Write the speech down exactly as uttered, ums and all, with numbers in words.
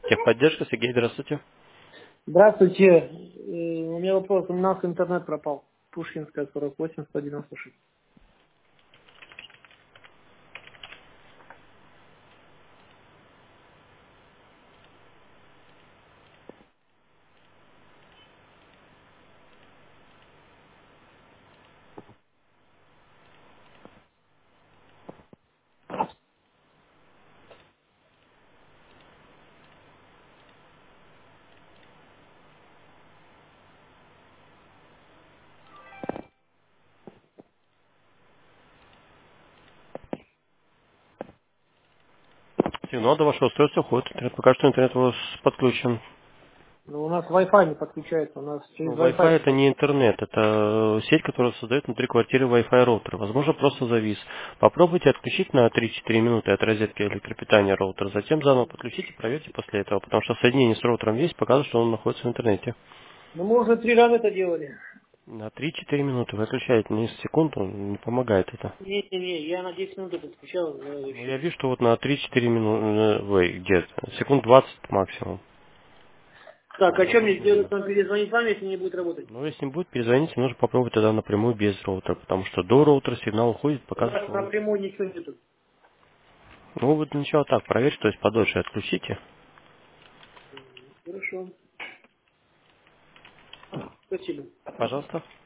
Техподдержка, Сергей, здравствуйте. Здравствуйте. Э, У меня вопрос. У нас интернет пропал. Пушкинская, сорок восемь, сто девяносто шесть. Сигнал до вашего устройства уходит. Интернет. Пока что интернет у вас подключен. Но у нас Wi-Fi не подключается. У нас через Ну, Wi-Fi Wi-Fi это все. не интернет, это сеть, которая создает внутри квартиры Wi-Fi роутер. Возможно, просто завис. Попробуйте отключить на три-четыре минуты от розетки электропитания роутер, затем заново подключите, проверьте после этого, потому что соединение с роутером есть, показывает, что он находится в интернете. Но мы уже три раза это делали. На три-четыре минуты выключаете, не с секунду, не помогает это. Не-не-не, я на десять минут это включал. Ну, э, я вижу, что вот на три-четыре минуты, ой, где-то, секунд двадцать максимум. Так, а Оно что мне вызвано. сделать? Нам перезвонить вам, если не будет работать? Ну, если не будет, перезвоните, нужно попробовать тогда напрямую без роутера, потому что до роутера сигнал уходит, У показывает, нас что он... напрямую ничего нету. Ну, вы для начала так, проверьте, то есть подольше отключите. Хорошо. Спасибо. Пожалуйста.